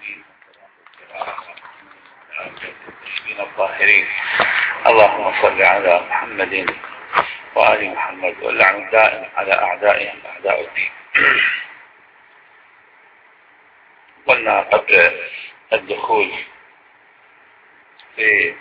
المسلمين الطاهرين. اللهم صل على محمد وآل محمد واللعن الدائم على أعدائهم أعداء الدين. قلنا قبل الدخول في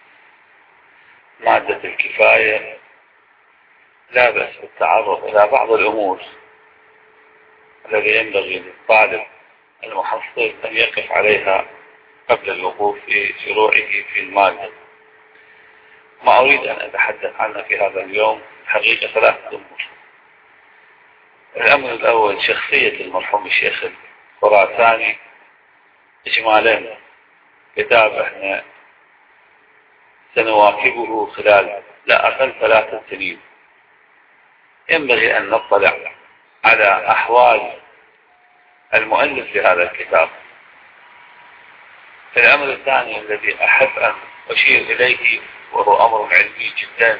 مادة الكفاية لا بأس بالتعرض إلى بعض الأمور التي ينبغي للطالب المحصل أن يقف عليها قبل الوقوف في شروعه في المادة. ما أريد أن أتحدث عنها في هذا اليوم حقيقة ثلاثة أمور. الأمر الأول شخصية المرحوم الشيخ الخراساني إجمالا، كتاب احنا سنواكبه خلال لا أقل 3 سنين. ينبغي أن نطلع على أحوال المؤلف لهذا الكتاب. الأمر الثاني الذي أحب أن أشير إليه وهو أمر علمي جدا،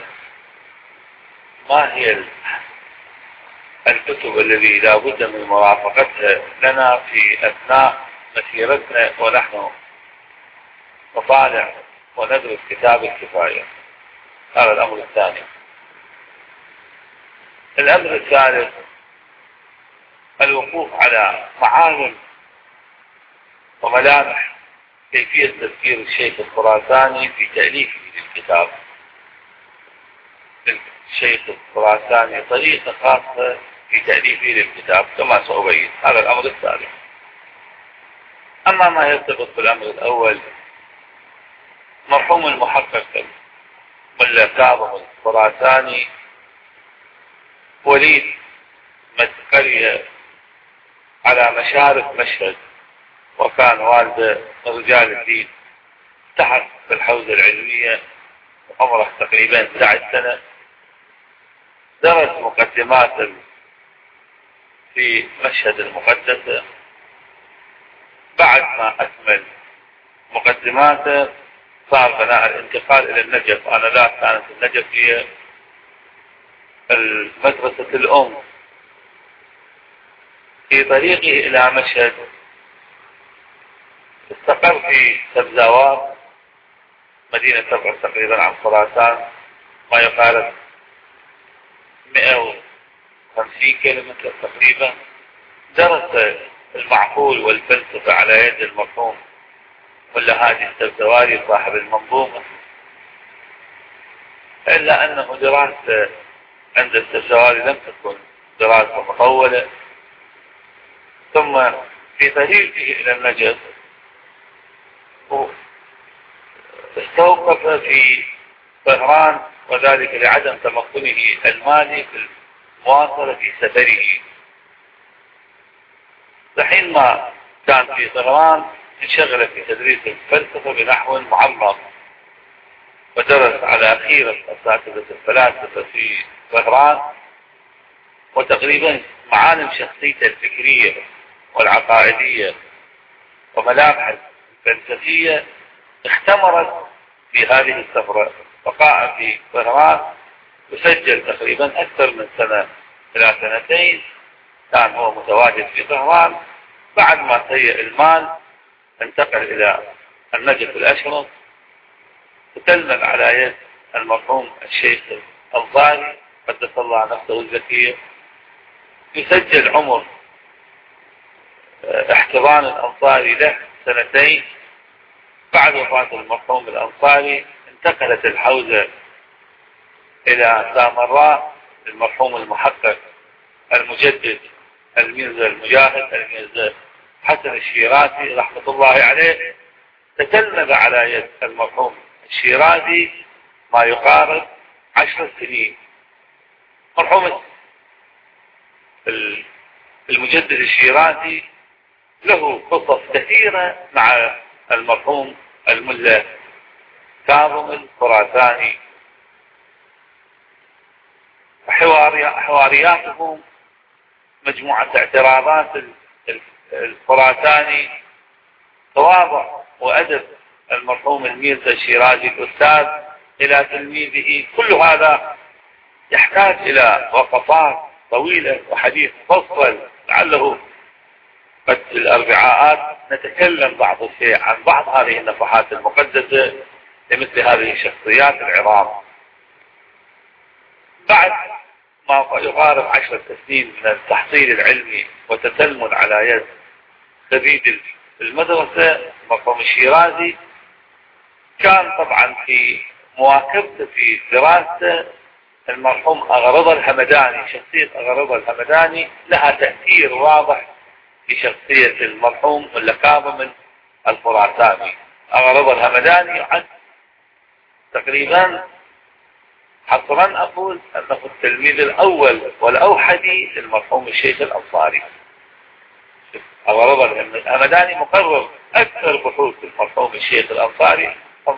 ما هي الكتب التي لا بد من مرافقتها لنا في أثناء مسيرتنا ونحن نطالع وندرس كتاب الكفاية. هذا الأمر الثاني. الأمر الثالث الوقوف على معالم وملامح كيفية تفكير الشيخ الخراساني في تأليفه للكتاب. الشيخ الخراساني طريقة خاصة في تأليفه للكتاب كما سأبين. هذا الأمر الثالث. أما ما يرتبط بالأمر الأول، مرحوم المحقق ملا كاظم الخراساني وليد قرية على مشارف مشهد، وكان والده من رجال الدين. التحق بالحوزة العلمية عمره تقريبا 11 سنة. درس مقدمات في مشهد المقدسة. بعد ما أكمل مقدماته صار بناء الانتقال إلى النجف. أنا لا كانت النجف هي المدرسة الأم. في طريقه إلى مشهد استقر في سبزاوات، مدينة تبعد تقريبا عن خراسان ما يقارب 150 كيلومتر تقريبا. درس المعقول والفلسفة على يد المرحوم ملا هادي السبزواري صاحب المنظومة، إلا أنه دراسة عند السبزواري لم تكن دراسة مطولة. ثم في طريقه إلى النجف استوقف في طهران، وذلك لعدم تمكنه المالي في المواصلة في سفره. لحين ما كان في طهران انشغل في تدريس الفلسفة بنحو معمق، ودرس على خيرة أساتذة الفلاسفة في طهران، وتقريبا معالم شخصيته الفكرية والعقائدية وملامح الفلسفية اختمرت في هذه السفرة. بقاء في طهران وسجل تقريبا أكثر من سنة إلى 2 كان هو متواجد في طهران. بعد ما سيء المال انتقل إلى النجف الأشرف، وتلمذ على يد المرحوم الشيخ الأنصاري قدس الله نفسه الزكية. يسجل عمر احتضان الأنصاري له 2. بعد وفاة المرحوم الأنصاري انتقلت الحوزة إلى سامراء المرحوم المحقق المجدد الميرزا المجاهد الميرزا حسن الشيرازي رحمة الله عليه. تتلمذ على يد المرحوم الشيرازي ما يقارب 10 سنين. مرحوم المجدد الشيرازي له قصص كثيرة مع المرحوم الملا كاظم الخراساني. حوارياتهم مجموعة اعتراضات الخراساني، تواضع وأدب المرحوم الميرزا الشيرازي الأستاذ إلى تلميذه، كل هذا يحتاج إلى وقفات طويلة وحديث مفصل لعله قد الأربعاءات نتكلم بعض الشيء عن بعض هذه النفحات المقدسة لمثل هذه الشخصيات العظام. بعد ما يقارب 10 سنين من التحصيل العلمي وتتلمذ على يد خريج المدرسة المرحوم الشيرازي، كان طبعا في مواكبته في دراسته المرحوم أغرضة الهمداني. شخصية أغرضة الهمداني لها تأثير واضح في شخصية المرحوم ملا كاظم الخراساني. أغرضة الهمداني عن تقريبا حصرا أقول أنه التلميذ الأول والأوحدي للمرحوم الشيخ الأنصاري. أغرضة الهمداني مقرر أكثر بحوث المرحوم الشيخ الأنصاري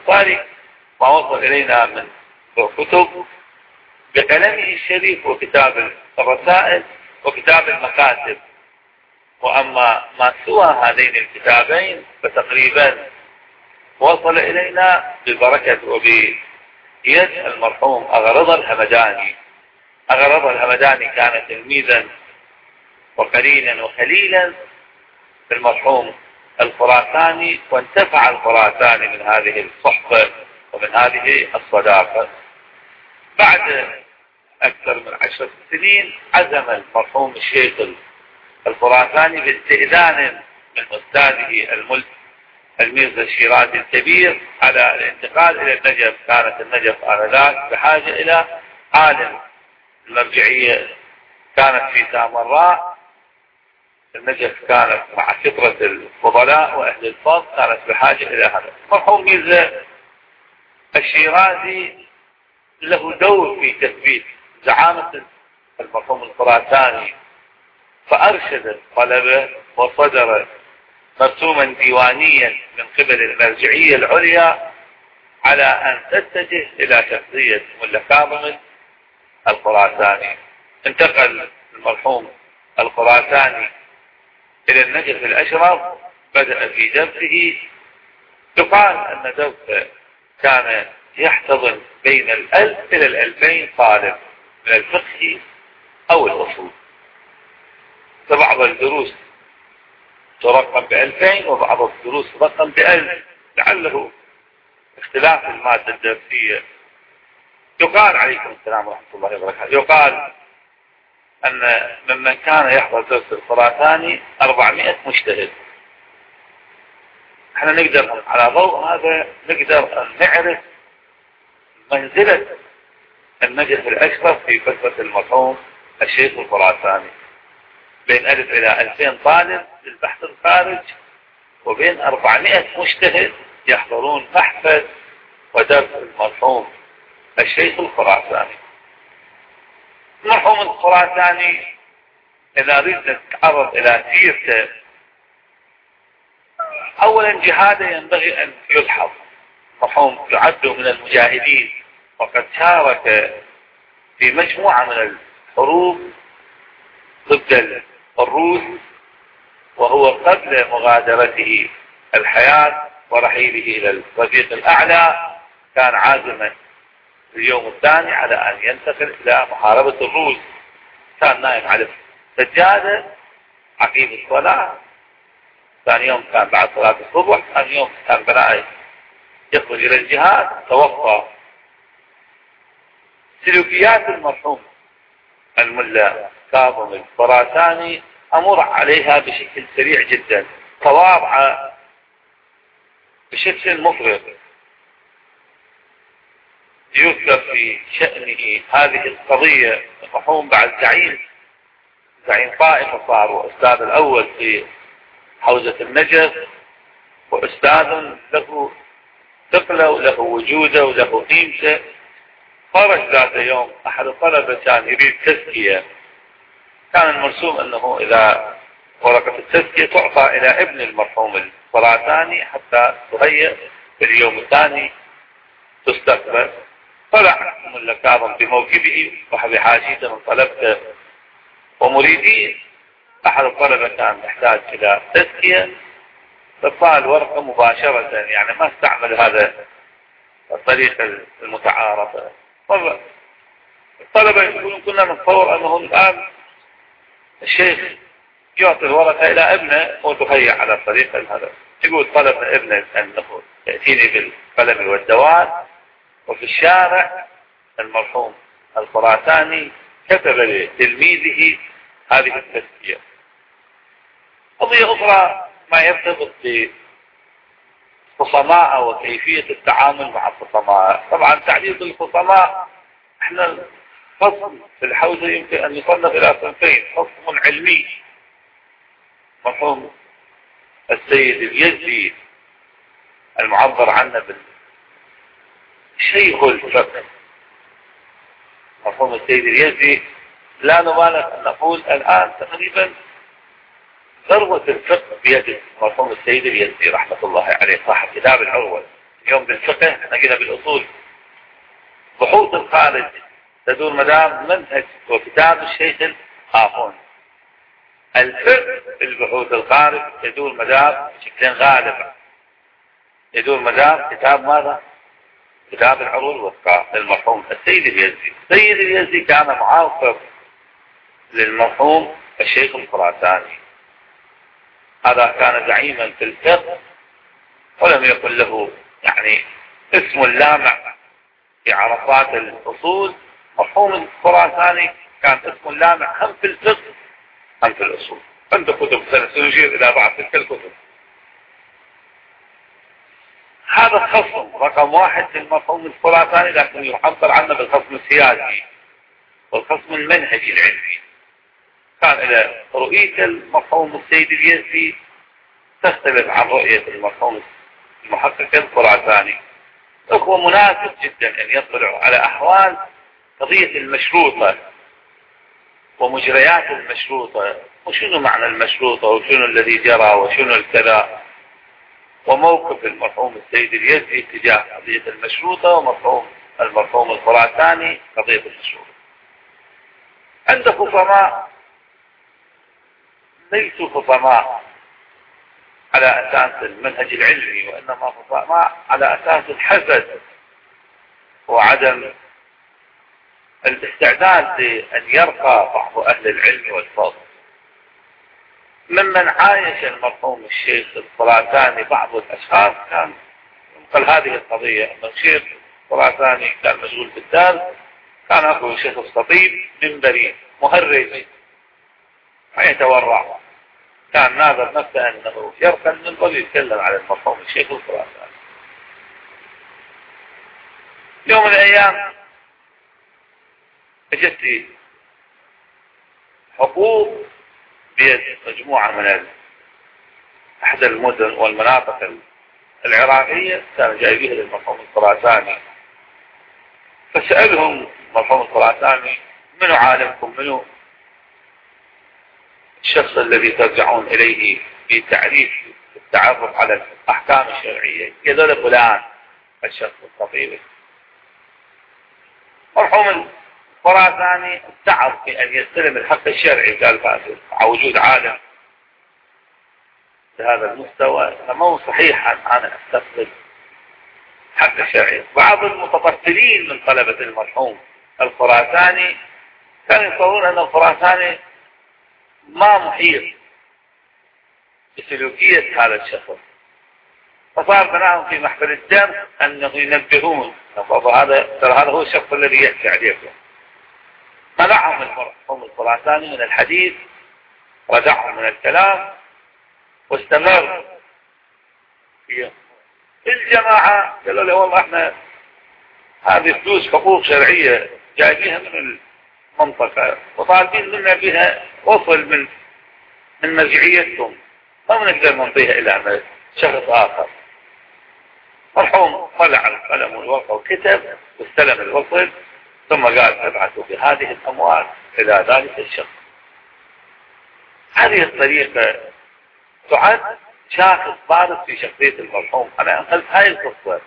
ما وصل إلينا من كتب بقلمه الشريف وكتاب الرسائل وكتاب المكاتب. وأما ما سوى هذين الكتابين فتقريبا وصل إلينا ببركة وبيد المرحوم أغرضة الهمداني. أغرضة الهمداني كان تلميذا وقرينا وخليلا بالمرحوم الخراساني، وانتفع الخراساني من هذه الصحبة ومن هذه الصداقة. بعد أكثر من 10 سنين عزم المرحوم الشيخ الخراساني باستئذان من أستاذه الميرزا الشيرازي الكبير على الانتقال إلى النجف. كانت النجف آنذاك بحاجة إلى عالم. المرجعية كانت في سامراء، النجف كانت مع كثرة الفضلاء وأهل الفضل كانت بحاجة إلى هذا. المرحوم ميرزا الشيرازي له دور في تثبيت زعامة المرحوم الخراساني، فأرشد الطلبة وصدر مرسوما ديوانيا من قبل المرجعية العليا على أن تتجه إلى شخصية ملا كاظم الخراساني. انتقل المرحوم الخراساني إلى النجف الأشرف، بدأ في درسه. يقال أن درسه كان يحتضن بين 1000 إلى 2000 طالب من الفقه أو الأصول. فبعض الدروس ترقم ب2000 وبعض الدروس ترقم ب1000، لعله اختلاف المادة الدرسية. يقال عليكم السلام ورحمة الله وبركاته، يقال أن ممن كان يحضر درس الخراساني 400 مجتهد. احنا نقدر على ضوء هذا نقدر أن نعرف منزلة النجف الأشرف في فترة المرحوم الشيخ الخراساني. بين 1000 إلى 2000 طالب للبحث الخارج، وبين 400 مجتهد يحضرون محفل ودرس المرحوم الشيخ الخراساني. المرحوم الخراساني إذا أردنا نتعرض إلى سيرته، أولا جهاده ينبغي أن يلحظ. المرحوم يعد من المجاهدين، وقد شارك في مجموعة من الحروب ضد الروس، وهو قبل مغادرته الحياة ورحيله إلى الرفيق الأعلى كان عازما في اليوم الثاني على أن ينتقل إلى محاربة الروس. كان نائم على السجادة عقيم الصلاة. ثاني يوم كان بعد صلاة الصبح. ثاني يوم كان بنائه يخرج إلى الجهاد، توفى. سلوكيات المرحوم الملا كاظم الخراساني أمر عليها بشكل سريع جدا، تواضع بشكل مفرط. يذكر في شأنه هذه القضية المرحوم بعد زعيم طائفة صار، وأستاذ الأول في حوزة النجف، وأستاذ له ثقله وله وجوده وله قيمته. خرج ذات يوم أحد الطلبة كان يريد تزكية. كان المرسوم أنه إذا ورقة التزكية تعطى إلى ابن المرحوم الخراساني حتى تهيئ في اليوم الثاني تستقبل. طلع ملا كاظم بموكبه وبحاجيته من طلبته ومريدين. أحد الطلبة كان يحتاج إلى تزكية، فقال ورقة مباشرة، يعني ما استعمل هذا الطريقة المتعارفة. الطلبة يقولون كنا نتصور أنهم الآن الشيخ يعطي الورقة إلى ابنه وتهيأ على الطريق هذا. يقول طلب ابنه أن يأتيني بالقلم والدوات، وفي الشارع المرحوم الخراساني كتب لتلميذه هذه التزكية. قضية أخرى ما يرتبط بالخصماء وكيفية التعامل مع الخصماء. طبعا تعديد الخصماء، احنا خصم في الحوزة يمكن أن يصنف إلى صنفين: خصم علمي، مرحوم السيد اليزدي المعبر عنه بالشيخ الفقه، مرحوم السيد اليزدي لا نبالغ أن نقول الآن تقريبا ذروة الفقه بيد مرحوم السيد اليزدي رحمة الله عليه، صاحب كتاب العروة. اليوم بالفقه احنا قلنا بالأصول، بحوث الخارج تدور مدام منهج وكتاب الشيخ الآخون. الفقه البحوث الخارج يدور مدام بشكل غالبا يدور مدام كتاب ماذا؟ كتاب العروة الوثقى للمرحوم السيد اليزدي. السيد اليزدي كان معاصر للمرحوم الشيخ الخراساني، هذا كان زعيما في الفقه، ولم يكن له يعني اسم لامع في عرفات الأصول. مرحوم الخراساني كان اسم لامع هم في الفقه هم في الأصول. عنده كتب سنشير إلى بعض تلك الكتب. هذا خصم رقم واحد في المرحوم الخراساني، لكن يعبر عنه بالخصم السياسي والخصم المنهجي العلمي. كان إلى رؤية المرحوم السيد اليزدي تختلف عن رؤية المرحوم المحقق الخراساني. هو مناسب جدا أن يطلع على أحوال قضية المشروطة ومجريات المشروطة، وشنو معنى المشروطة، وشنو الذي جرى، وشنو الكذا، وموقف المرحوم السيد اليزدي تجاه قضية المشروطة، ومرحوم المرحوم الخراساني قضية المشروطة. عند خصماء ليسوا خصماء على أساس المنهج العلمي، وإنما خصماء على أساس الحسد وعدم الاستعداد لأن يرقى بعض أهل العلم والفضل. ممن عايش المرحوم الشيخ الخراساني بعض الأشخاص كان ينقل هذه القضية، أن الشيخ الخراساني كان مشغول بالدرس، كان أخوه الشيخ الخطيب منبري مهرج ما يتورع، كان ناظر نفسه أنه يرقى المنبر يتكلم على المرحوم الشيخ الخراساني. يوم من الأيام اجت حقوق بيد مجموعة من أحد المدن والمناطق العراقية، كانوا جايبيها للمرحوم الخراساني. فسألهم المرحوم الخراساني: منو عالمكم، منو الشخص الذي ترجعون إليه في تعريف التعرف على الأحكام الشرعية؟ يقول فلان الشخص الخطيب. مرحوم الخراساني استعر في أن يستلم الحق الشرعي، قال فاسد مع وجود عالم بهذا المستوى فمو صحيح أنا أستقبل حق الشرعي. بعض المتطفلين من طلبة المرحوم الخراساني كانوا يتصورون أن الخراساني ما محيط بسلوكية هذا الشخص، فصار بناهم في محفل الدرس أنه ينبهون هذا هو الشخص الذي يحكي عليكم. منعهم المرحوم الخراساني من الحديث، ردعهم من الكلام، واستمر الجماعة قالوا له: والله احنا هذه فلوس حقوق شرعية جايبيها من المنطقة وطالبين منا بها وصل من مرجعيتهم، ما بنقدر نعطيها إلى شخص آخر. مرحوم طلع القلم والورقة وكتب واستلم الوصل، ثم قال: تبعثوا بهذه الأموال إلى ذلك الشخص. هذه الطريقة تعد شاخص بارز في شخصية المرحوم. أنا أنقلت هاي القصة.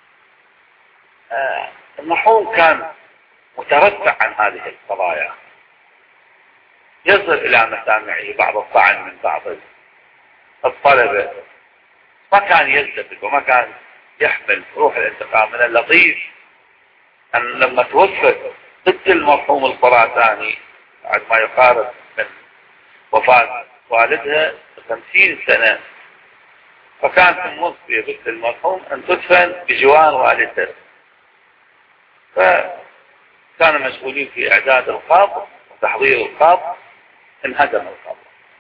المرحوم كان مترفع عن هذه القضايا، يصل إلى مسامعه بعض الطعن من بعض الطلبة، ما كان يلتفت وما كان يحمل روح الانتقام. من اللطيف أن لما توفت ضد المرحوم الخراساني بعد ما يقارب من وفاة والدها 50 سنة، فكانت تمص بنت المرحوم أن تدفن بجوار والدها، فكانوا مشغولين في إعداد القبر وتحضير القبر، انهدم القبر.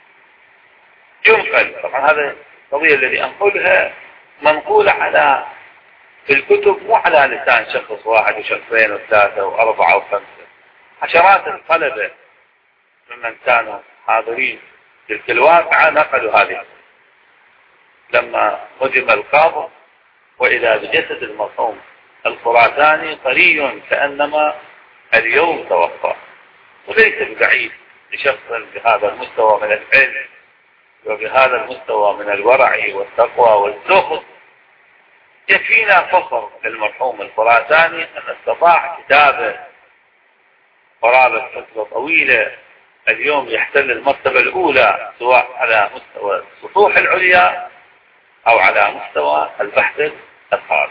ينقل طبعا هذا القضية الذي أنقلها منقولة على في الكتب، مو على لسان شخص واحد وشخصين وثلاثة وأربعة وخمسة، عشرات الطلبة ممن كانوا حاضرين تلك الواقعة نقلوا هذه. لما هدم القبر وإذا بجسد المرحوم الخراساني طري كأنما اليوم توفى، وليس ببعيد لشخص بهذا المستوى من العلم وبهذا المستوى من الورع والتقوى والزهد. يكفينا فخر للمرحوم الخراساني أن استطاع كتابه قرابة فترة طويلة، اليوم يحتل المرتبة الأولى سواء على مستوى السطوح العليا أو على مستوى البحث الخارجي.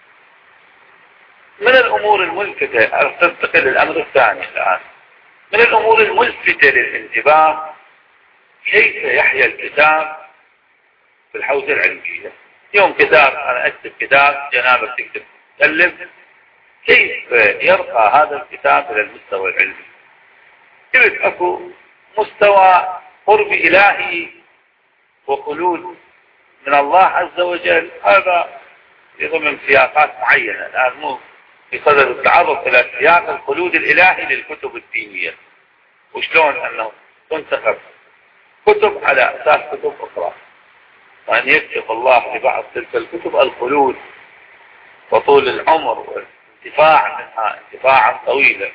من الأمور الملفتة، تنتقل للأمر الثاني الآن، من الأمور الملفتة للانتباه كيف يحيا الكتاب في الحوزة العلمية. يوم كتاب أنا أكتب كتاب، جنابك تكتب تكلم، كيف يرقى هذا الكتاب إلى المستوى العلمي؟ كيف أكو مستوى قرب إلهي وخلود من الله عز وجل، هذا ضمن سياقات معينة. الآن مو بصدد التعرض إلى سياق الخلود الإلهي للكتب الدينية، وشلون أنه تنتخب كتب على أساس كتب أخرى، وأن يكتب الله لبعض تلك الكتب الخلود وطول العمر والانتفاع منها انتفاعا طويلا.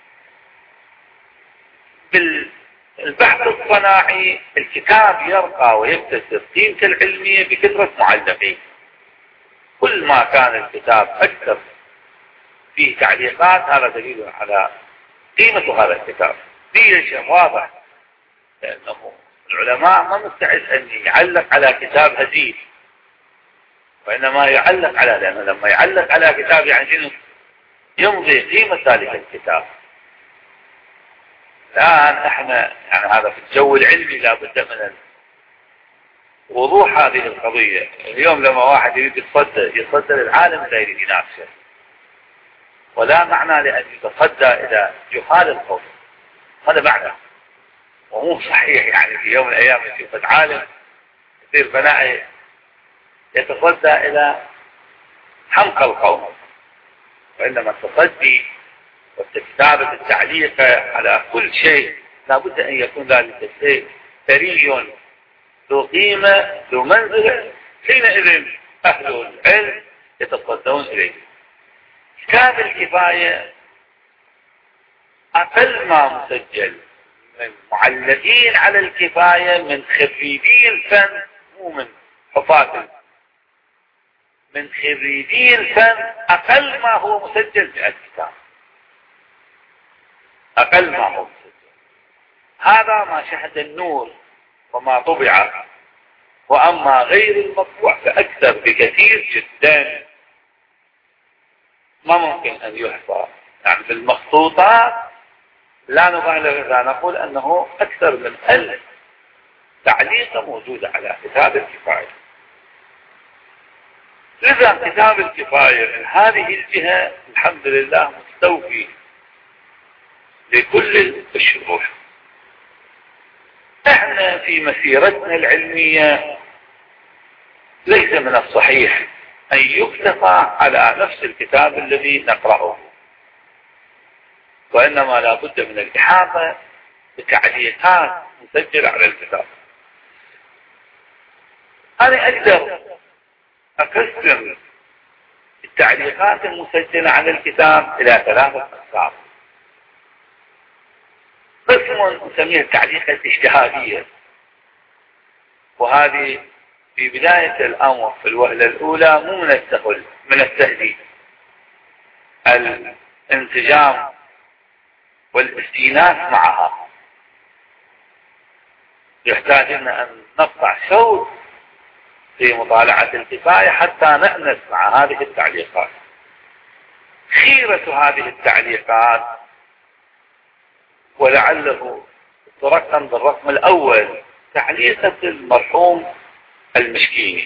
بالبحث الصناعي الكتاب يرقى ويكتسب قيمته العلمية بكثرة معلقين. كل ما كان الكتاب أكثر فيه تعليقات هذا دليل على قيمة هذا الكتاب. دي شيء واضح، لأنه العلماء ما مستعد أن يعلق على كتاب هزيل، وإنما يعلق على، لأنه لما يعلق على كتاب يعني يمضي قيمة ذلك الكتاب. الآن احنا يعني هذا في الجو العلمي لابد من وضوح هذه القضية. اليوم لما واحد يريد يتصدى للعالم لا يريد يناقشه، ولا معنى لأن يتصدى إلى جهال القوم، هذا معنى ومو صحيح. يعني في يوم من الأيام يشوف عالم يصير بناء يتصدى إلى حمق القوم، وإنما التصدي والكتابة التعليق على كل شيء لابد أن يكون ذلك الشيء ثري ذو قيمة ذو منزلة، حينئذ أهل العلم يتصدون إليه. كتاب الكفاية أقل ما مسجل من معلقين على الكفاية من خريجي الفن، مو من حفاظ، من خريجي الفن أقل ما هو مسجل 100 كتاب، أقل ما هو مسجل. هذا ما شهد النور وما طبع، وأما غير المطبوع فأكثر بكثير جدا، ما ممكن أن يحصى. يعني في المخطوطات لا نبالغ إذا نقول أنه أكثر من 1000 تعليق موجودة على كتاب الكفاية. لذا كتاب الكفاية من هذه الجهة الحمد لله مستوفي لكل الشروح. احنا في مسيرتنا العلمية ليس من الصحيح أن يكتفى على نفس الكتاب الذي نقرأه، وإنما لا بد من الإحاطة بتعليقات مسجلة على الكتاب. أنا أقدر أقسم التعليقات المسجلة على الكتاب إلى 3 أقسام. قسم نسميه التعليق الاجتهادية، وهذه في بداية الأمر في الوهلة الأولى مو من السهل الانسجام والاستئناس معها، يحتاج لنا أن نقطع شوط في مطالعة الكفاية حتى نأنس مع هذه التعليقات. خيرة هذه التعليقات ولعله ترقم بالرقم الأول تعليقة المرحوم المشكيني.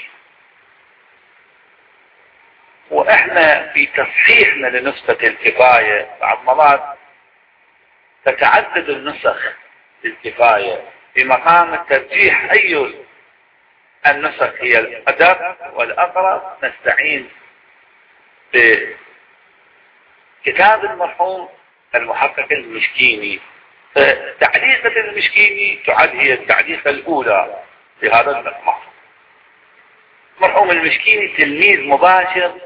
واحنا في تصحيحنا لنسخة الكفاية بعض مرات تتعدد النسخ للكفاية في مقام الترجيح أي النسخ هي الأدق والأقرب، نستعين بكتاب المرحوم المحقق المشكيني. فتعليقة المشكيني تعد هي التعليقة الأولى في هذا المقام. المرحوم المشكيني تلميذ مباشر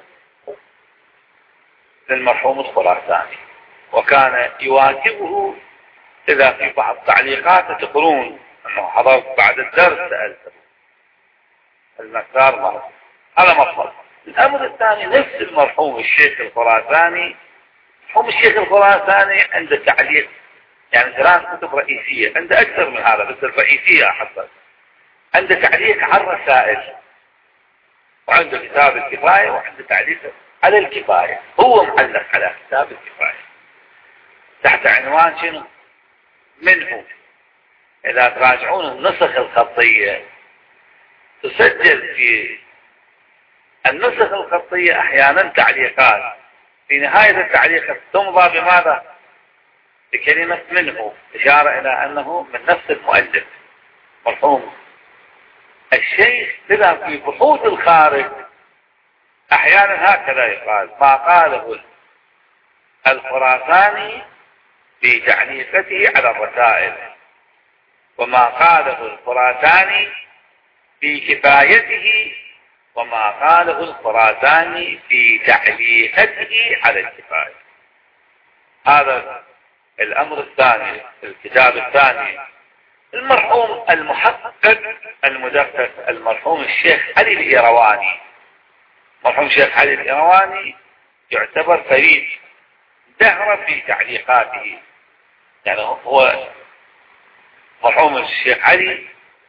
للمرحوم الخراساني، وكان يواجهه إذا في بعض تعليقاته تقولون أنه حضرت بعد الدرس سألته المقدار مرة. هذا مطلب. الأمر الثاني نفس المرحوم الشيخ الخراساني، مرحوم الشيخ الخراساني عنده تعليق، يعني 3 كتب رئيسية، عنده أكثر من هذا بس الرئيسية أحسن. عنده تعليق على الرسائل، وعنده كتاب الكفاية، وعنده تعليق على الكفاية. هو معلق على كتاب الكفاية تحت عنوان شنو؟ منه. إذا تراجعون النسخ الخطية تسجل في النسخ الخطية أحيانا تعليقات، في نهاية التعليق تمضى بماذا؟ بكلمة منه، إشارة إلى أنه من نفس المؤلف مرحوم الشيخ. إذا في بحوث الخارج أحيانا هكذا يقال: ما قاله الخراساني في تعليقته على الرسائل، وما قاله الخراساني في كفايته، وما قاله الخراساني في تعليقته على الكفاية. هذا الأمر الثاني. الكتاب الثاني المرحوم المحقق المدقق المرحوم الشيخ علي الإيرواني. مرحوم الشيخ علي الإيرواني يعتبر فريد دهره في تعليقاته، يعني هو مرحوم الشيخ علي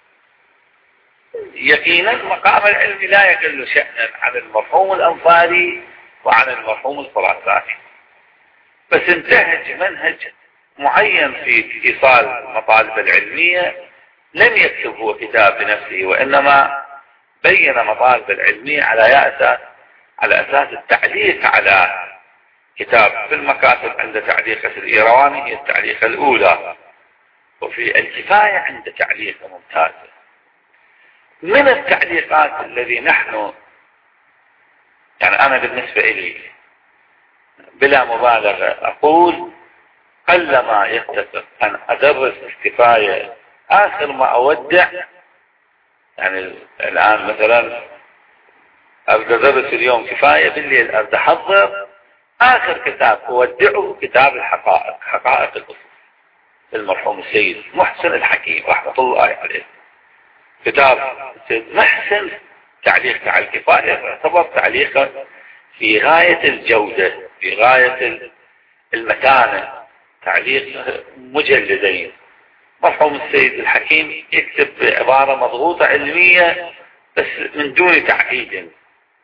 يقينا مقام العلم لا يقل شأنا عن المرحوم الأنصاري وعن المرحوم الخراساني، بس انتهج منهج معين في إيصال المطالب العلمية. لم يكتب هو كتاب بنفسه، وإنما بين مطالب العلمية على أساس التعليق على كتاب. في المكاتب عند تعليقة الإيرواني هي التعليقة الأولى، وفي الكفاية عند تعليقة ممتازة. من التعليقات الذي نحن، يعني أنا بالنسبة إلي بلا مبالغة أقول قلما يتفق أن أدرس الكفاية آخر ما أودع. يعني الآن مثلا أبدأ أدرس اليوم كفاية، بالليل أبدأ أحضر آخر كتاب أودعه كتاب الحقائق، حقائق الأصول المرحوم السيد محسن الحكيم رحمة الله عليه. كتاب السيد محسن تعليق على الكفاية يعتبر تعليقا في غاية الجودة، في غاية المتانة، تعليق مجلدين. مرحوم السيد الحكيم يكتب بعبارة مضغوطة علمية بس من دون تعقيد،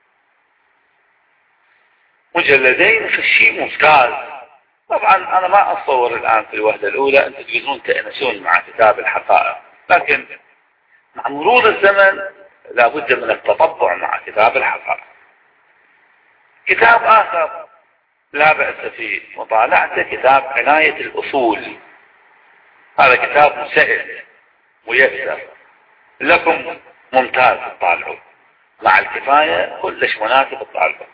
مجلدين في الشيء ممتاز. طبعا أنا ما أتصور الآن في الوهلة الأولى أن تجلسون تأنسون مع كتاب الحقائق، لكن مع مرور الزمن لابد من التطبع مع كتاب الحقائق. كتاب آخر لا بأس في مطالعته كتاب عناية الأصول. هذا كتاب سهل ميسر لكم، ممتاز تطالعوا مع الكفاية، كلش مناسب تطالعوا.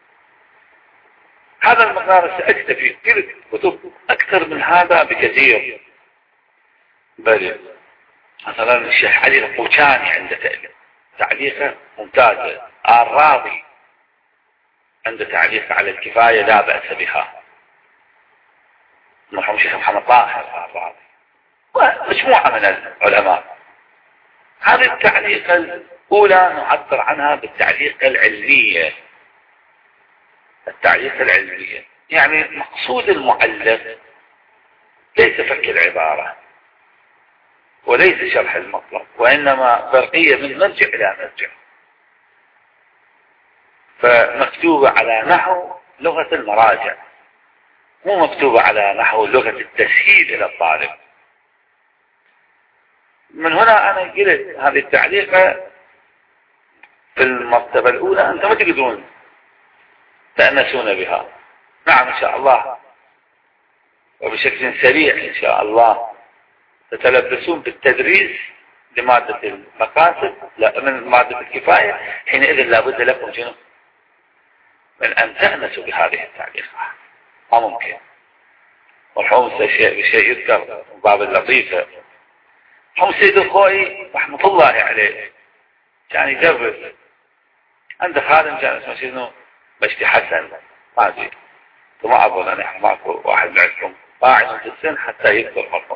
هذا المقدار سأجد في كتب أكثر من هذا بكثير. بل مثلا الشيخ علي القوشاني عنده تعليقه ممتازة. الراضي عنده تعليق على الكفاية لا بأس بها. المرحوم الشيخ محمد طاهر الراضي ومجموعة من العلماء. هذه التعليقة الأولى نعبر عنها بالتعليقة العلمية. التعليقة العلمية يعني مقصود المؤلف ليس فك العبارة وليس شرح المطلب، وإنما برقية من مرجع إلى مرجع، فمكتوبة على نحو لغة المراجع، مو مكتوبة على نحو لغة التسهيل إلى الطالب. من هنا أنا قلت هذه التعليقة في المرتبة الأولى أنت ما تقدرون تأنسون بها. نعم إن شاء الله وبشكل سريع إن شاء الله تتلبسون بالتدريس لمادة المكاسب من مادة الكفاية. حينئذ لابد لكم شنو من أن تأنسوا بهذه التعليقات. ما ممكن مرحوم بشيء يذكر من باب اللطيفة. مرحوم السيد الخوئي رحمة الله عليه كان يدرس عنده خادم كان اسمه شنو مجدي حسن. ما أدري ما أظن أنا ماكو واحد معكم قاعد في السن حتى يذكر مرحوم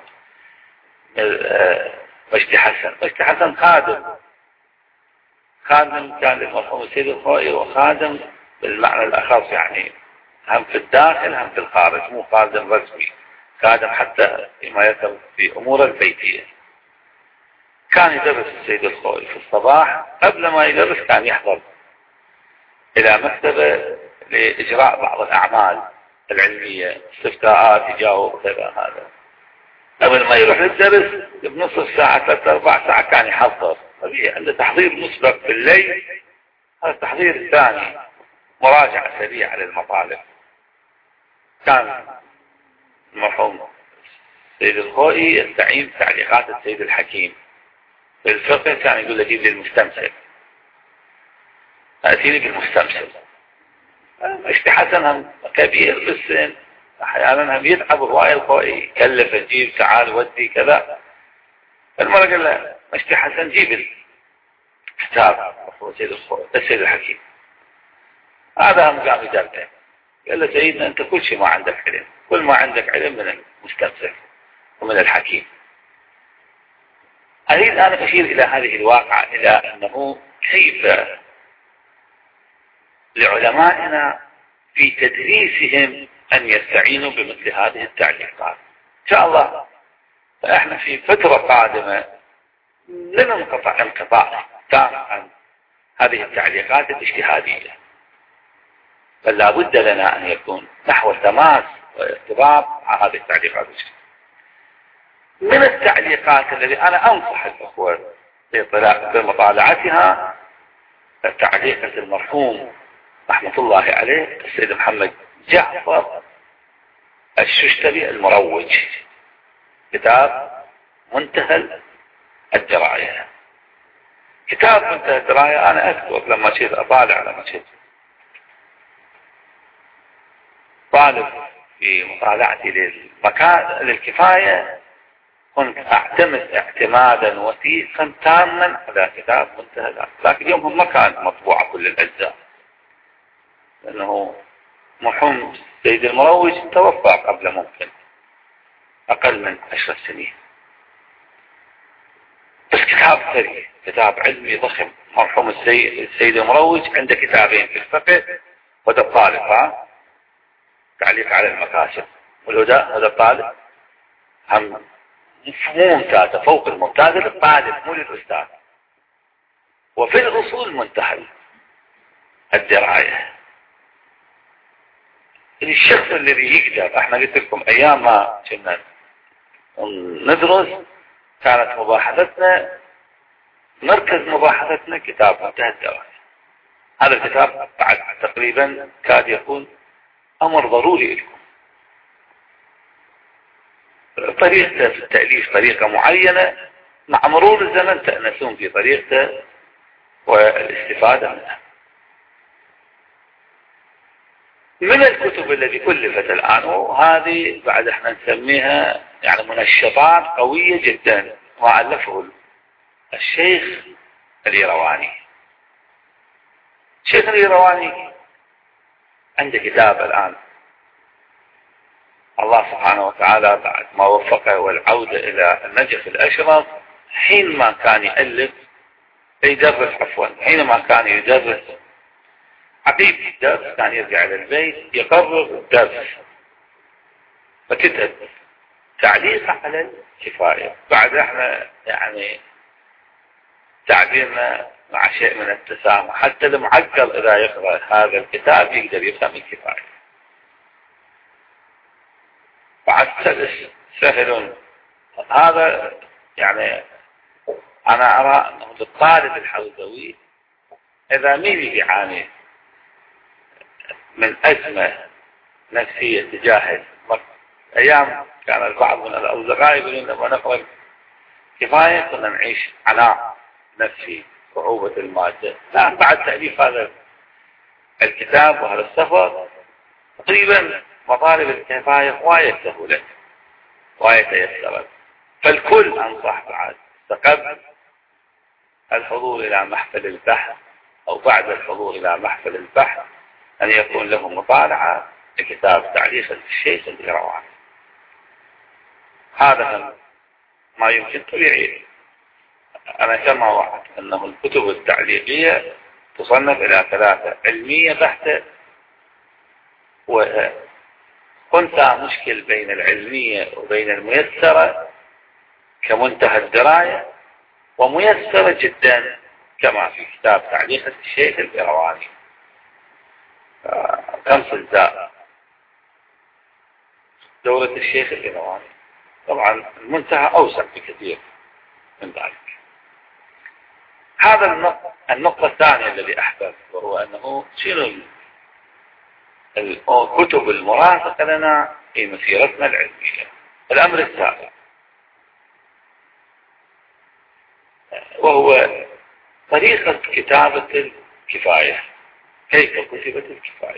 مجدي حسن. مجدي حسن خادم كان للمرحوم السيد الخوئي وخادم بالمعنى الأخص يعني هم في الداخل هم في الخارج مو خادم رسمي خادم حتى فيما يذكر في أمور البيتية. كان يدرس السيد الخوئي في الصباح قبل ما يدرس كان يحضر إلى مكتبة لإجراء بعض الأعمال العلمية استفتاءات يجاوب كذا. هذا قبل ما يروح للدرس بنصف ساعة 3-4 ساعة كان يحضر. طبيعي عنده تحضير مسبق في الليل. هذا التحضير الثاني مراجعة سريعة للمطالب. كان المرحوم السيد الخوئي يستعين بتعليقات السيد الحكيم في الفقه. كان يقول له جيب لي المستمسك أتيني بالمستمسك. مجدي حسن هم كبير بالسن أحيانا هم يتعب هواية الخوئي يكلف نجيب تعال ودي كذا. المرة قال له مجدي حسن جيب الكتاب السيد الحكيم. هذا هم قام يدربه قال له سيدنا أنت كل شيء ما عندك علم كل ما عندك علم من المستمسك ومن الحكيم. أريد أن أشير إلى هذه الواقعة إلى أنه كيف لعلمائنا في تدريسهم أن يستعينوا بمثل هذه التعليقات. إن شاء الله فإحنا في فترة قادمة لن ننقطع انقطاع تام عن هذه التعليقات الاجتهادية بل لا بد لنا أن يكون نحو تماس وارتباط مع هذه التعليقات. من التعليقات التي أنا أنصح الأخوة بمطالعتها تعليقة المرحوم رحمة الله عليه السيد محمد جعفر الششتري المروج كتاب منتهى الدراية. كتاب منتهى الدراية أنا أذكر لما جيت أطالع لما جيت طالب في مطالعتي للكفاية كنت أعتمد اعتمادا وثيقا تاما على كتاب منتهى الدراية. لكن يومهم ما كان مطبوعة كل الأجزاء لأنه مرحوم السيد المروج توفى قبل ممكن أقل من 10 سنين. بس كتاب ثري كتاب علمي ضخم. مرحوم السيد المروج عنده كتابين في الفقه وده الطالب تعليق على المكاسب والهدى. هذا الطالب هم ممتاز فوق الممتاز للطالب مو للأستاذ. وفي الأصول منتهى الدراية. الشخص الذي يقدر احنا قلت لكم ايام ما كنا ندرس كانت مباحثتنا مركز مباحثتنا كتاب منتهى الدراية. هذا الكتاب بعد تقريبا كاد يكون امر ضروري لكم. طريقته في التأليف طريقة معينة مع مرور الزمن تأنسون في طريقته والاستفادة منها. من الكتب التي كلفت الآن وهذه بعد احنا نسميها يعني منشطات قوية جدا ما ألفه الشيخ الإيرواني. الشيخ الإيرواني عنده كتاب الآن الله سبحانه وتعالى بعد ما وفقه والعودة إلى النجف الأشرف حينما كان حينما كان يدرس عقيب الدرس كان يرجع إلى البيت يقرر الدرس فكتب تعليق على الكفاية. بعد احنا يعني تعبيرنا مع شيء من التسامح حتى المعقل إذا يقرأ هذا الكتاب يقدر يفهم الكفاية. بعد سهل هذا يعني أنا أرى أنه للطالب الحوزوي إذا مين يعاني من أزمة نفسية تجاه أيام كان البعض من الأصدقاء يقولون لما نقرأ كفاية كنا نعيش عناء نفسي، صعوبة المادة. الآن بعد تأليف هذا الكتاب وهذا السفر تقريبا مطالب الكفاية وايد سهولت وايد تيسرت. فالكل أنصح بعد قبل الحضور إلى محفل البحث أو بعد الحضور إلى محفل البحث أن يكون له مطالعة لكتاب تعليق الشيخ الإيرواني. هذا ما يمكن طبيعي. أنا كما وعدت أنه الكتب التعليقية تصنف إلى 3: علمية بحتة، وكنت مشكل بين العلمية وبين الميسرة كمنتهى الدراية، وميسرة جدا كما في كتاب تعليق الشيخ الإيرواني 5 أجزاء دورة الشيخ الإيرواني. طبعا المنتهى أوسع بكثير من ذلك. هذا النقطة الثانية الذي أحدث، وهو أنه شنو الكتب المرافقة لنا في مسيرتنا العلمية. الأمر الثالث وهو طريقة كتابة الكفاية، كيف كتبت الكفاية.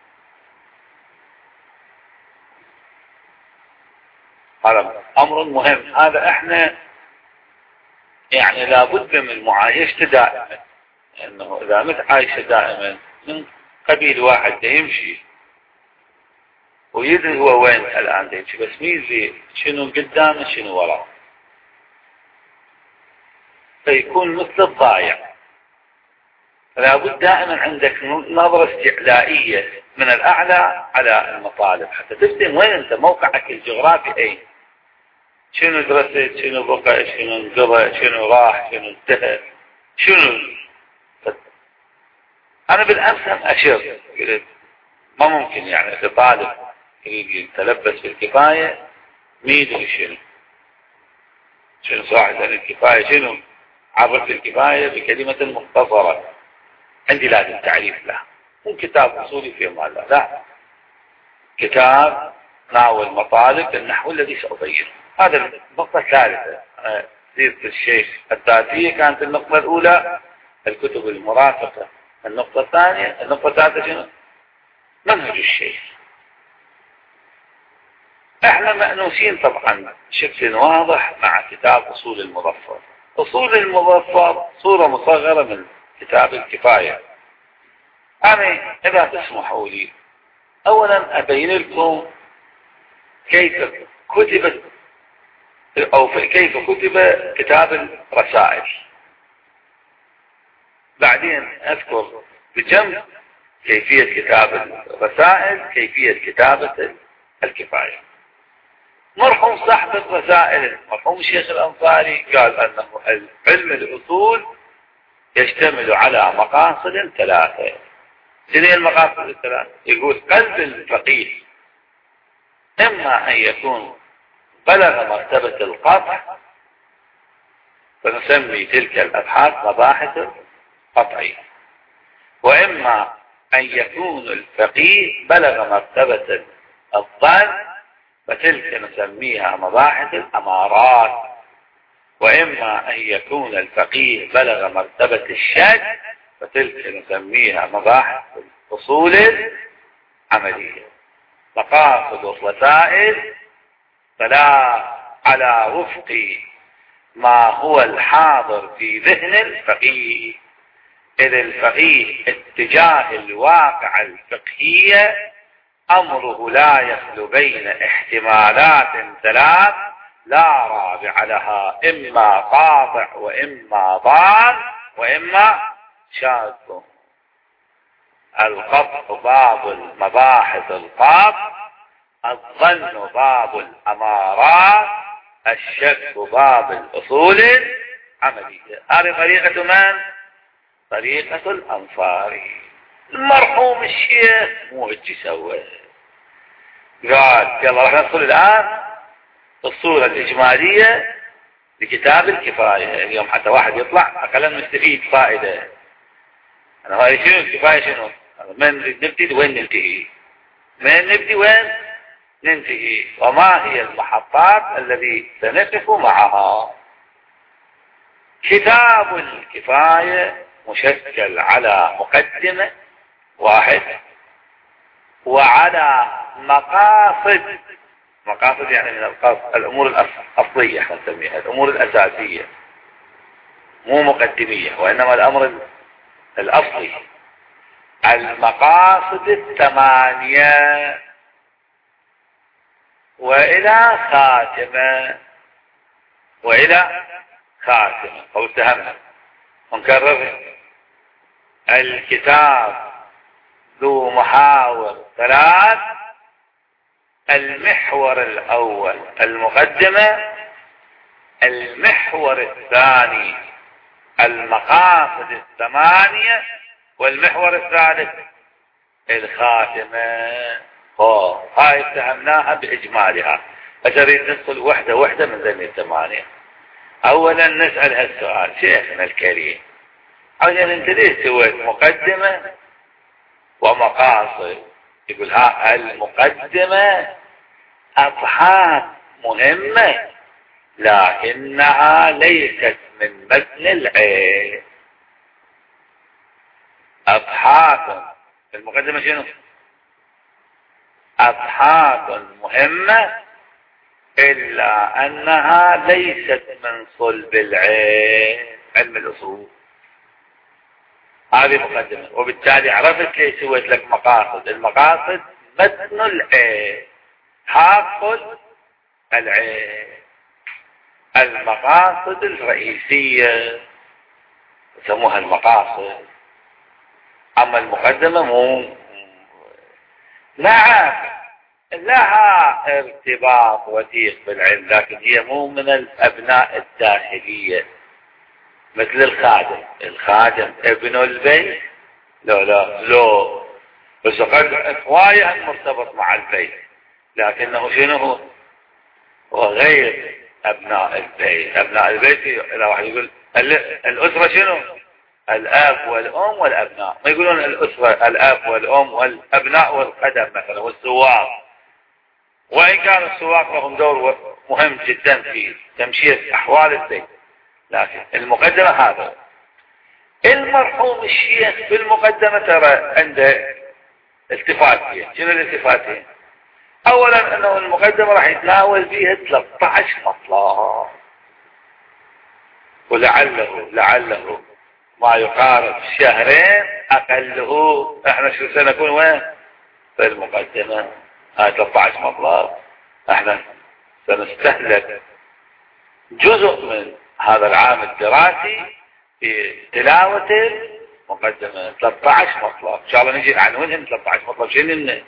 هذا أمر مهم. هذا احنا يعني لابد من معايشته دائما، لأنه إذا متعايشة دائما من قبيل واحد يمشي ويدري هو وين الآن يمشي، بس ميزي شنو قدامه شنو وراه، فيكون مثل الضايع. لابد دائما عندك نظرة استعلائية من الأعلى على المطالب حتى تفهم وين أنت موقعك الجغرافي أين، شنو درست، شنو بقى، شنو انقضى، شنو راح، شنو انتهى، شنو. أنا بالأمس أشير قلت ما ممكن يعني إذا طالب يريد يتلبس بالكفاية ما يدري شنو صاحب الكفاية، شنو عرف الكفاية بكلمة مختصرة. عندي لازم تعريف له، مو كتاب أصولي في ماذا، لا، كتاب ناول مطالب النحو الذي سأبينه. هذا النقطة الثالثة. سيرة الشيخ الذاتية كانت النقطة الأولى، الكتب المرافقة النقطة الثانية. النقطة الثالثة شنو؟ منهج الشيخ. احنا مأنوسين طبعا بشكل واضح مع كتاب أصول المظفر. أصول المظفر صورة مصغرة من كتاب الكفاية. أنا إذا تسمحوا لي أولا أبين لكم كيف كتبت أو كيف كتب كتاب الرسائل، بعدين أذكر بجنب كيفية كتاب الرسائل، كيفية كتابة الكفاية. مرحوم صاحب الرسائل مرحوم الشيخ الأنصاري قال أنه علم الأصول يشتمل على مقاصد 3. شنو المقاصد 3؟ يقول قلب الفقيه إما أن يكون بلغ مرتبة القطع فنسمي تلك الأبحاث مباحث قطعية، وإما أن يكون الفقيه بلغ مرتبة الظن فتلك نسميها مباحث الأمارات، وإما أن يكون الفقيه بلغ مرتبة الشك فتلك نسميها مباحث الأصول العملية. مقاصد الرسائل فلا على وفق ما هو الحاضر في ذهن الفقيه، إذ الفقيه اتجاه الواقع الفقهية أمره لا يخلو بين احتمالات 3 لا رابع لها، إما قاطع وإما ضال وإما شاذ. القطع باب المباحث القاطع، الظن باب الأمارات، الشك باب الأصول العملية. هذه طريقة من؟ طريقة الأنصاري. المرحوم الشيخ مو هيك سوى، قال يلا راح ندخل الآن الصورة الإجمالية لكتاب الكفاية. اليوم حتى واحد يطلع أقلا مستفيد فائدة. أنا هاي شنو الكفاية شنو؟ من نبتدي وين ننتهي؟ من نبتدي وين ننتهي؟ وما هي المحطات الذي سنقف معها؟ كتاب الكفاية مشكل على مقدمة واحد وعلى مقاصد يعني من الأمور الأصلية، احنا نسميها الأمور الأساسية، مو مقدمية، وإنما الأمر الأصلي، المقاصد 8 وإلى خاتمة أو اتهمنا ونكرر. الكتاب ذو محاور 3: المحور الأول المقدمة، المحور الثاني المقاصد 8، والمحور الثالث الخاتمة. هاي اتهمناها بإجمالها. أجريد ندخل وحدة من ذنب 8. أولا نسأل هالسؤال: شيخنا الكريم، عشان انت ليش سويت مقدمة ومقاصد؟ يقول ها المقدمة أبحاث مهمة لكنها ليست من متن العلم. أبحاث المقدمة شنو؟ أبحاث مهمة إلا أنها ليست من صلب العلم، علم الأصول. هذه مقدمة، وبالتالي عرفت ليش سويت لك مقاصد. المقاصد متن العلم، حاصل العلم. المقاصد الرئيسية يسموها المقاصد، أما المقدمة مو. نعم لها ارتباط وثيق بالعلم، لكن هي مو من الأبناء الداخلية مثل الخادم ابن البيت. لا بس قد هواية مرتبط مع البيت، لكنه شنو هو غير أبناء البيت. أبناء البيت إذا واحد يقول الأسرة شنو؟ الأب والأم والأبناء. ما يقولون الأسرة الأب والأم والأبناء والخدم مثلا والسواق، وإن كان السواق لهم دور مهم جدا في تمشية أحوال البيت، لكن المقدمة هذا. المرحوم الشيخ في المقدمة ترى عنده التفاتين. شنو الالتفاتين؟ أولا أنه المقدمة راح يتناول فيها 13 مطلب، ولعله ما يقارب شهرين أقله. احنا شو سنكون وين في المقدمة؟ 13 مطلب. احنا سنستهلك جزء من هذا العام الدراسي في تلاوة مقدمة 13 مطلب. ان شاء الله نجي نعنونهم 13 مطلب شنو.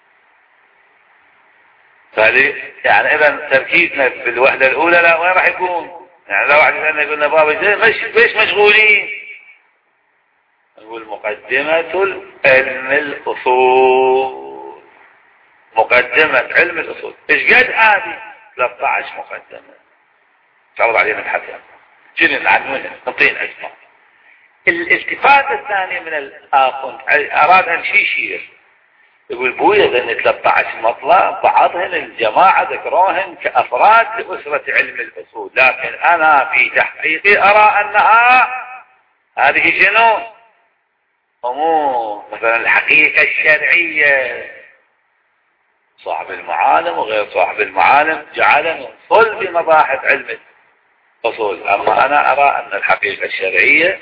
يعني اذا تركيزنا في الوحدة الاولى لا وين راح يكون؟ يعني لو واحد يسألنا يقولنا بابا ليش مشغولين؟ نقول مقدمة علم الأصول. مقدمة علم الأصول ايش قد هذه؟ 13 مقدمة. ان شاء الله بعدين نبحث شنو نعنونها نعطينا اسماء. الالتفاتة الثانية من الآخوند أراد أن يشير، يقول بويا ذن 13 مطلب بعضهن الجماعة ذكروهن كأفراد لأسرة علم الأصول، لكن أنا في تحقيقي أرى أنها هذه شنو؟ أمور مثلا الحقيقة الشرعية. صاحب المعالم وغير صاحب المعالم جعل من صلب مباحث علم الأصول، أما أنا أرى أن الحقيقة الشرعية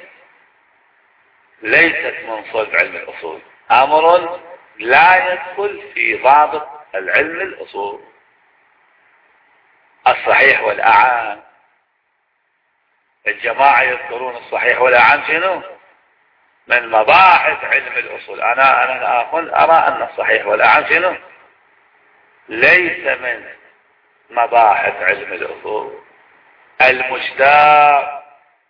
ليست من صلب علم الأصول، أمر لا يدخل في ضابط العلم الأصول. الصحيح والأعان، الجماعة يذكرون الصحيح والأعان شنو؟ من مباحث علم الأصول. أنا أرى أن الصحيح والأعان شنو؟ ليس من مباحث علم الأصول. المشتاق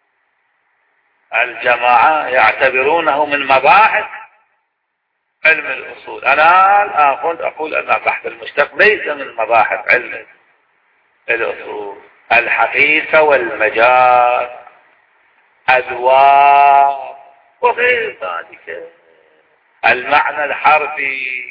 الجماعة يعتبرونه من مباحث علم الأصول. أنا أقول أن بحث المشتق ليس من مباحث علم الأصول. الحقيقة والمجاز، أذواق وغير ذلك، المعنى الحرفي.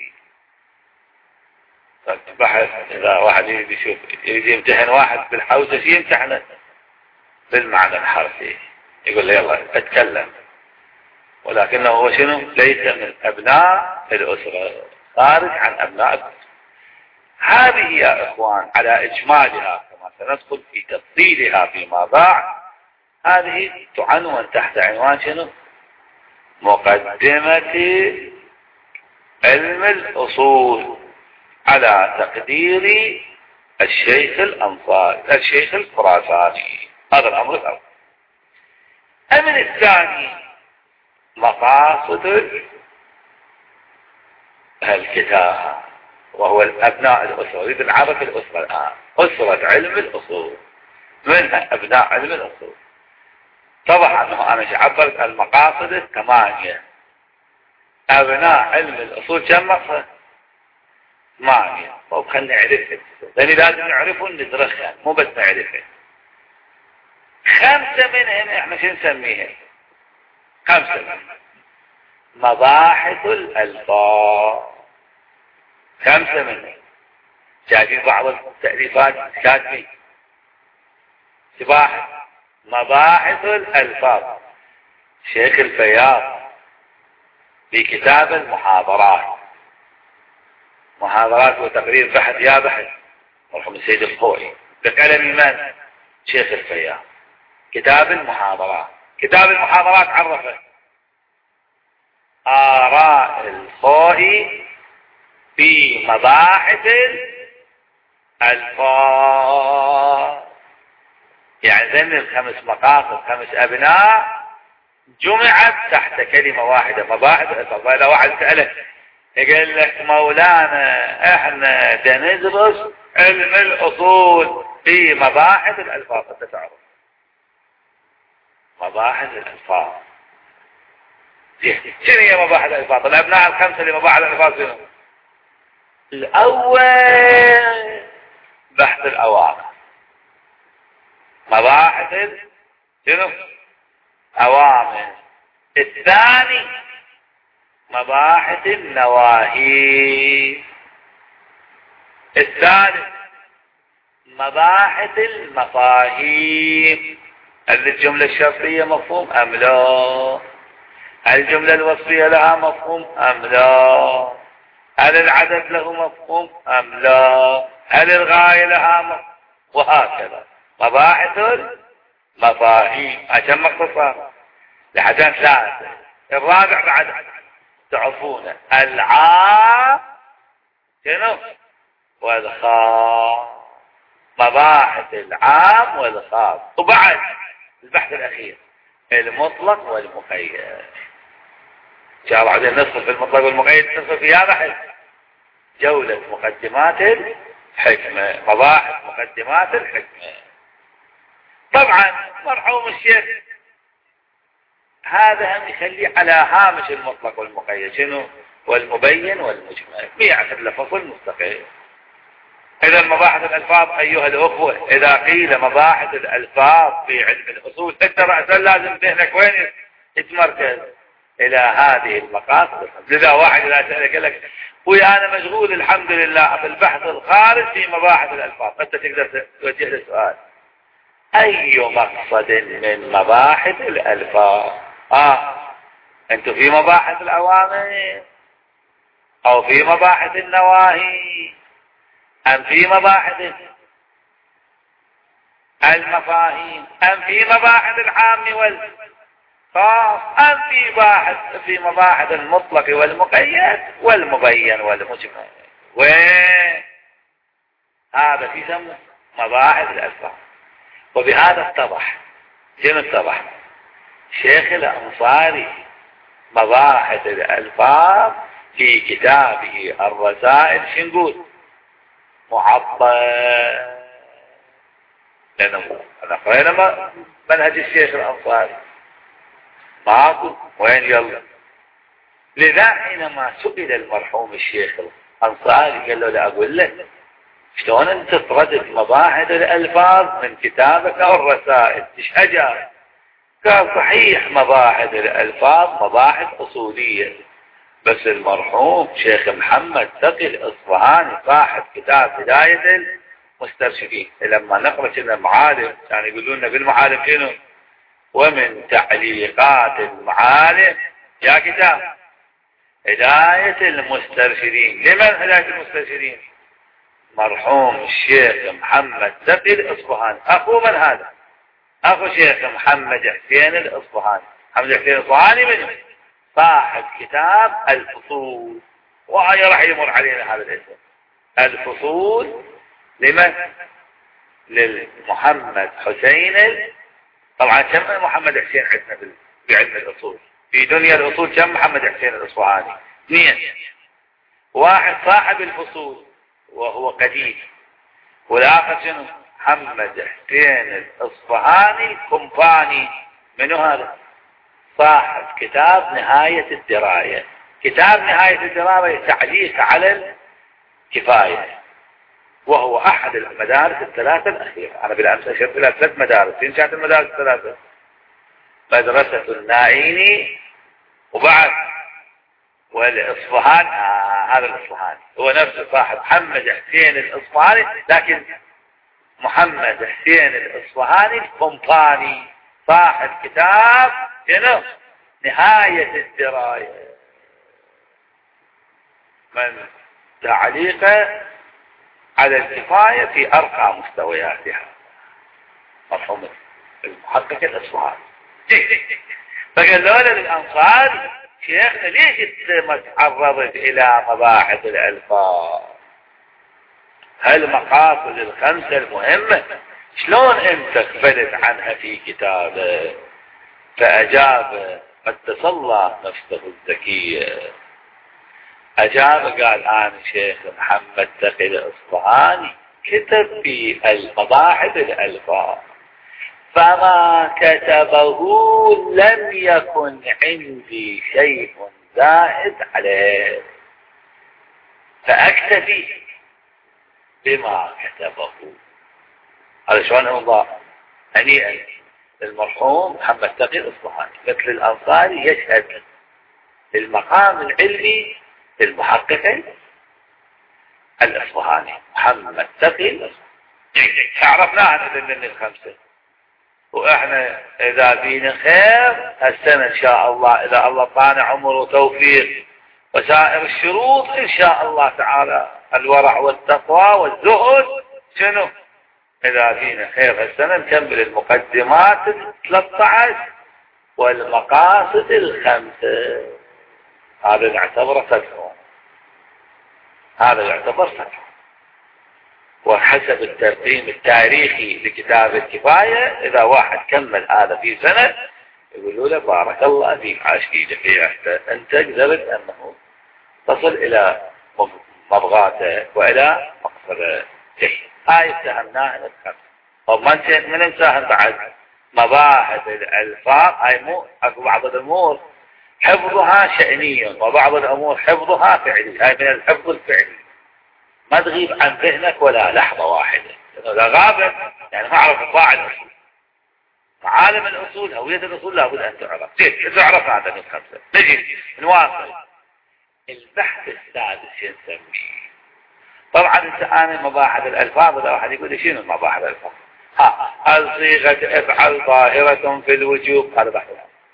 بحث إذا واحد يريد يشوف، يريد يمتحن واحد بالحوزة يمتحنه بالمعنى الحرفي، يقول له يلا اتكلم، ولكنه هو شنو؟ ليس من أبناء الأسرة، خارج عن أبناء الأسرة. هذه يا إخوان على إجمالها كما سندخل في تفصيلها فيما بعد، هذه تعنون تحت عنوان شنو؟ مقدمة علم الأصول على تقدير الشيخ الأنصاري الشيخ الخراساني. هذا الأمر الأول. الأمر الثاني مقاصد الكتاب، وهو أبناء الأسرة. يريد نعرف الأسرة الآن، أسرة علم الأصول، منها أبناء علم الأصول. طبعا أنه أنا عبرت المقاصد الثمانية. أبناء علم الأصول كم مقصد؟ 8. طب خلينا نعرفها، لأن لازم نعرفهم ندرسها مو بس نعرفها. 5 منهم احنا شو نسميها؟ 5 منهم مباحث الألفاظ. 5 منهم. شايفين بعض التأليفات كاتبين سباحة مباحث الألفاظ، شيخ الفياض في كتاب المحاضرات، محاضرات وتقرير بحث يا بحث، مرحوم السيد الخوئي بقلم من؟ شيخ الفياض. كتاب المحاضرات. كتاب المحاضرات عرفه آراء الخوئي في مباحث الألفاظ. يعني ذن 5 مقاصد، 5 أبناء جمعت تحت كلمة واحدة، مباحث الألفاظ. إذا واحد سأله يقول لك مولانا احنا ندرس علم الأصول في مباحث الألفاظ، انت تعرف مباحث الألفاظ شنو هي مباحث الألفاظ؟ الأبناء 5 لمباحث الألفاظ شنو؟ الأول بحث الأوامر، مباحث شنو؟ أوامر. الثاني مباحث النواهي. الثالث مباحث المفاهيم. هل الجملة الشرطية مفهوم أم لا؟ هل الجملة الوصفية لها مفهوم أم لا؟ هل العدد له مفهوم أم لا؟ هل الغاية لها مفهوم؟ وهكذا مباحث المفاهيم. عشان مختصر لحدان 3. الرابع بعد تعرفونه العام شنو والخاص، مباحث العام والخاص. وبعد البحث الأخير المطلق والمقيد. إن شاء الله بعدين ندخل في المطلق والمقيد، ندخل فيها بحث جولة مقدمات الحكمة، مباحث مقدمات الحكمة. طبعا مرحوم الشيخ هذا هم يخليه على هامش المطلق والمقيد شنو؟ والمبين والمجمل، بيعتبر له فصل مستقل. إذا مباحث الألفاظ أيها الأخوة، إذا قيل مباحث الألفاظ في علم الأصول أنت رأسا لازم ذهنك وين يتمركز؟ إلى هذه المقاصد. لذا واحد إذا سألك يقول لك ويا أنا مشغول الحمد لله بالبحث الخارج في مباحث الألفاظ، أنت تقدر توجه له سؤال أي مقصد من مباحث الألفاظ؟ أنتم في مباحث الأوامر أو في مباحث النواهي أم في مباحث المفاهيم أم في مباحث العام والخاص أم في مباحث المطلق والمقيد والمبين والمجمل؟ وين هذا في سمه مباحث الألفاظ. وبهذا اتضح شنو اتضح؟ شيخ الأنصاري مباحث الألفاظ في كتابه الرسائل شو نقول؟ معطل، لأنه أنا قرينا منهج الشيخ الأنصاري ماكو وين يلا. لذا حينما سئل المرحوم الشيخ الأنصاري قال له لا أقول لك شلون انت تردد مباحث الالفاظ من كتابك او الرسائل؟ ايش اجاب؟ قال صحيح مباحث الالفاظ مباحث اصولية، بس المرحوم شيخ محمد تقي الاصفهاني صاحب كتاب هداية المسترشدين، لما نقرأ كنا المعالم يعني يقولون لنا بالمعالم شنو؟ ومن تعليقات المعالم يا كتاب هداية المسترشدين. لمن هداية المسترشدين؟ مرحوم الشيخ محمد تقي الاصفهاني. اخو من هذا؟ اخو شيخ محمد حسين الاصفهاني. محمد حسين الاصفهاني منه صاحب كتاب الفصول، وهي راح يمر علينا هذا الاسم الفصول. لمن؟ للمحمد حسين. طبعا كم محمد حسين عندنا بعلم الاصول في دنيا الاصول؟ كم محمد حسين الاصفهاني؟ 2. واحد صاحب الفصول وهو قديم، والاخر شنو؟ محمد حسين الاصفهاني الكمفاني. منو هذا؟ صاحب كتاب نهاية الدراية. كتاب نهاية الدراية تعليق على الكفاية، وهو احد المدارس الثلاثة الاخيرة. انا بالامس اشرت الى 3 مدارس. فين كانت المدارس الثلاثة؟ مدرسة النائيني وبعد والاصفهان. هذا الاصفهاني هو نفسه صاحب محمد حسين الاصفهاني، لكن محمد حسين الاصفهاني الكمفاني صاحب كتاب شنو؟ نهاية الدراية، من تعليق على الكفاية في أرقى مستوياتها، مرحوم المحقق الأصفهاني. فقال له للأنصار شيخنا ليش ما تعرضت إلى مباحث الألفاظ؟ هالمقاصد الخمسة المهمة شلون انت غفلت عنها في كتابك؟ فأجاب قدس الله نفسه الزكية، أجاب قال أنا شيخ محمد تقي الأصفهاني كتب في المباحث الألفاظ، فما كتبه لم يكن عندي شيء زائد عليه، فأكتفي بما كتبه. هذا شلون الله هنيئا المرحوم محمد تقي الأصفهاني مثل الأنصاري يشهد للمقام العلمي للمحقق الأصفهاني محمد تقي الأصفهاني. عرفناها من الخمسة، واحنا اذا بينا خير هالسنة ان شاء الله، اذا الله طانع عمر وتوفيق وسائر الشروط ان شاء الله تعالى، الورع والتقوى والزهد شنو؟ اذا فينا خير هالسنة نكمل المقدمات 13 والمقاصد 5. هذا نعتبره فتح، هذا يعتبر فتح. وحسب الترتيب التاريخي لكتاب الكفاية اذا واحد كمل هذا في سنة يقولوا له بارك الله فيك، عاش ايدك يا انت قدرت انه تصل الى مبغاته والى مقصده. هاي اتهمناها الخمس. طب من نساهم بعد مباحث الالفاظ؟ هاي مو اكو بعض الامور حفظها شأنيا وبعض الامور حفظها فعلي. هاي من الحفظ الفعلي، ما تغيب عن ذهنك ولا لحظة واحدة. اذا غابت يعني ما اعرف القواعد الاصول، معالم الاصول، هوية الاصول لابد ان تعرف. تعرف هذا من 5. نجي نواصل البحث السادس. شو نسميه؟ طبعا انت انا مباحث الالفاظ، اذا واحد يقول لي شنو مباحث الالفاظ؟ الصيغة افعل ظاهرة في الوجوب، هذا بحث.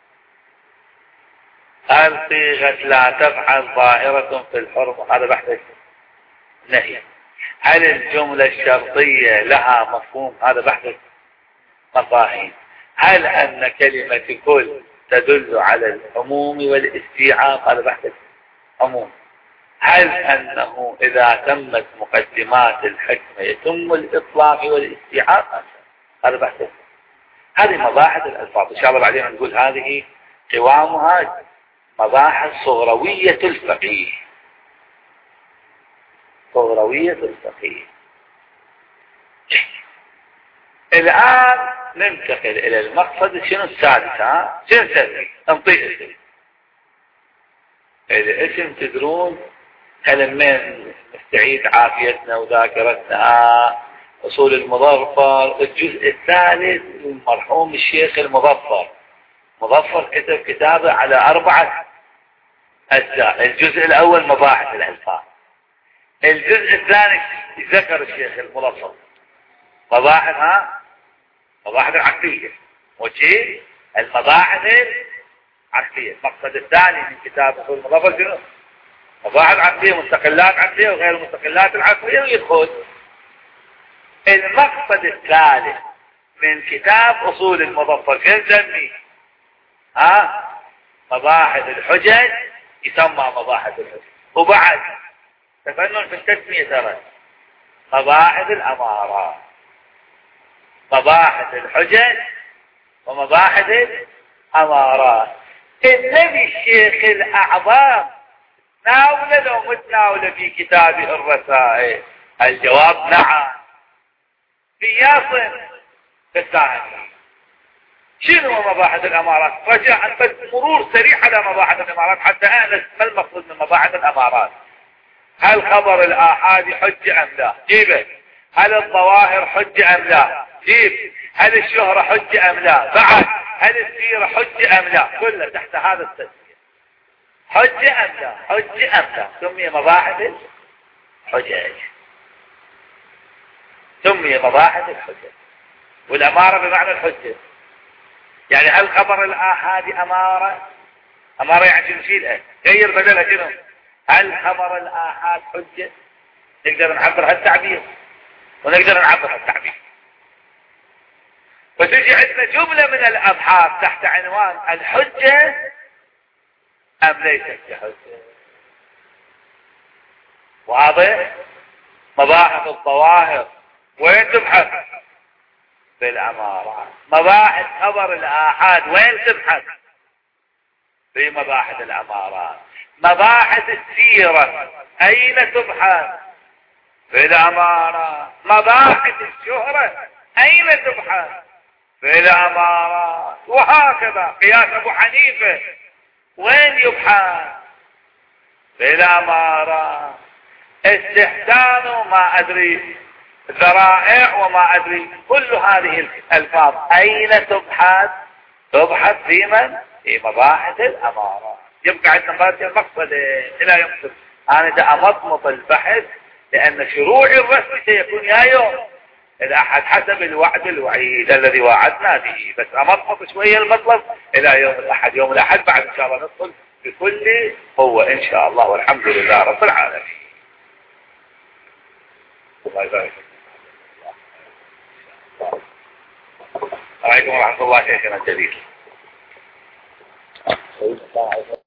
الصيغة لا تفعل ظاهرة في الحرم، هذا بحث نهي. هل الجملة الشرطية لها مفهوم؟ هذا بحث مفاهيم. هل أن كلمة كل تدل على العموم والاستيعاب؟ هذا بحث عموم. هل أنه إذا تمت مقدمات الحكمة يتم الإطلاق والاستيعاب؟ هذا بحث. هذه مباحث الألفاظ إن شاء الله بعدين نقول هذه قوامها مباحث صغروية الفقيه. صغروية الفقيه. الآن ننتقل إلى المقصد شنو السادس. شنو نسمي؟ ننطيه اسم. الاسم تدرون من نستعيد عافيتنا وذاكرتنا. أصول المظفر الجزء الثالث المرحوم الشيخ المظفر كتب كتابه على 4 أجزاء. الجزء الأول مباحث الألفاظ، الجزء الثاني ذكر الشيخ المظفر مباحث العقلية، وشيء المباحث العقلية. المقصد الثاني من كتاب أصول المظفر شنو؟ مباحث عقلية، مستقلات عقلية وغير المستقلات العقلية، ويدخل المقصد الثالث من كتاب أصول المظفر شنو نسميه؟ مباحث الحجج، يسمى مباحث الحجج. وبعد تفنن في التسمية ترى مباحث الأمارات، مباحث الحجج ومباحث الأمارات. النبي الشيخ الأعظم تناول لو متناول في كتابه الرسائل؟ الجواب نعم. في ياصن الثاني شنو مباحث الأمارات؟ رجاء بس مرور سريع على مباحث الأمارات حتى أعلم ما المقصود من مباحث الأمارات. هل خبر الآحاد حجة أم لا؟ جيبه. هل الظواهر حجة أم لا؟ جيب. هل الشهرة حجة أم لا؟ بعد. هل السيرة حجة أم لا؟ كله تحت هذا التسمية. حجة أم لا؟ حجة أم لا؟ سمي مباحث الحجج، سمي مباحث الحجج. والأمارة بمعنى الحجة، يعني هل خبر الآحاد أمارة يعني نشيلها غير بدلها شنو؟ هل خبر الآحاد حجة؟ نقدر نعبر هالتعبير ونقدر نعبر هالتعبير. فتجي عندنا جملة من الأبحاث تحت عنوان الحجة أم ليست بحجة. واضح؟ مباحث الظواهر وين تبحث؟ في الأمارات. مباحث خبر الآحاد وين تبحث؟ في مباحث الأمارات. مباحث السيرة أين تبحث؟ في الأمارات. مباحث الشهرة أين تبحث؟ في الأمارات. وهكذا قياس أبو حنيفة وين يبحث؟ في الأمارات. استحسان ما أدري، ذرائع وما أدري، كل هذه الألفاظ أين تبحث؟ تبحث في من؟ في مباحث الأمارات. يبقى عندنا بس المقصد إلى يقصد أنا دا أمضمض البحث، لأن شروع الرسم سيكون يا يوم الأحد حسب الوعد الوعيد الذي وعدنا به. بس أمضمض شوية المطلب إلى يوم الأحد. يوم الأحد بعد إن شاء الله ندخل بكل قوة إن شاء الله، والحمد لله رب العالمين. الله يبارك. عليكم ورحمة الله شيخنا الجليل.